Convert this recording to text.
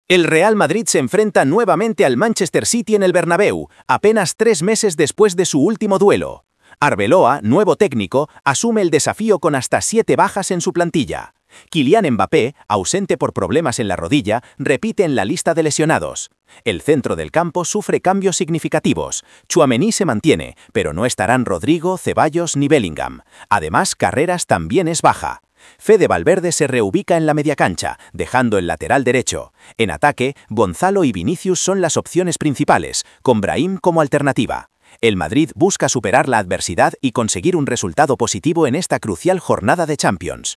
El Real Madrid se enfrenta nuevamente al Manchester City en el Bernabéu, apenas 3 meses después de su último duelo. Arbeloa, nuevo técnico, asume el desafío con hasta 7 bajas en su plantilla. Kylian Mbappé, ausente por problemas en la rodilla, repite en la lista de lesionados. El centro del campo sufre cambios significativos. Tchouaméni se mantiene, pero no estarán Rodrigo, Ceballos ni Bellingham. Además, Carreras también es baja. Fede Valverde se reubica en la mediacancha, dejando el lateral derecho. En ataque, Gonzalo y Vinicius son las opciones principales, con Brahim como alternativa. El Madrid busca superar la adversidad y conseguir un resultado positivo en esta crucial jornada de Champions.